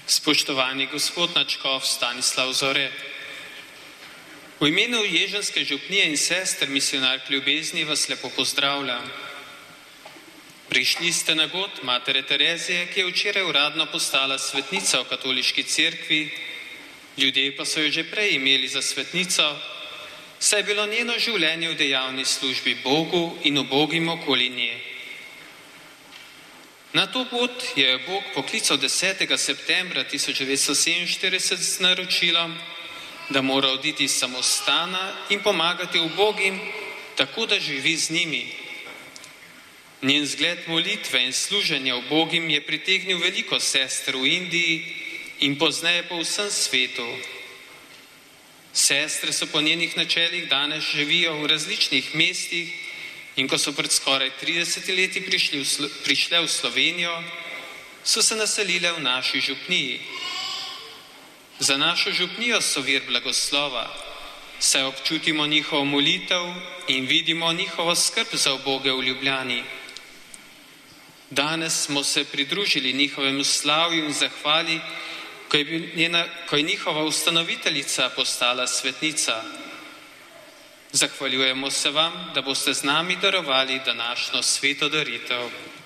Spoštovani gospod nadškof Stanislav Zore, v imenu Ježenske župnije in sester misionark ljubezni vas lepo pozdravljam. Prišli ste na god matere Terezije, ki je včeraj uradno postala svetnica v katoliški cerkvi, ljudje pa so jo že prej imeli za svetnico, saj je bilo njeno življenje v dejavni službi Bogu in ubogim okoli nje. Na to pot je Bog poklical 10. septembra 1947 z naročilom, da mora oditi iz samostana in pomagati ubogim, tako da živi z njimi. Njen zgled molitve in služenja ubogim je pritegnil veliko sester v Indiji in pozneje po vsem svetu. Sestre so po njenih načelih danes živijo v različnih mestih in ko so pred skoraj 30 leti prišle v Slovenijo, so se naselile v naši župniji. Za našo župnijo so vir blagoslova, saj občutimo njihovo molitev in vidimo njihovo skrb za uboge v Ljubljani. Danes smo se pridružili njihovemu slavju in zahvali, ko je njihova ustanoviteljica postala svetnica. Zahvaljujemo se vam, da boste z nami darovali današnjo sveto daritev.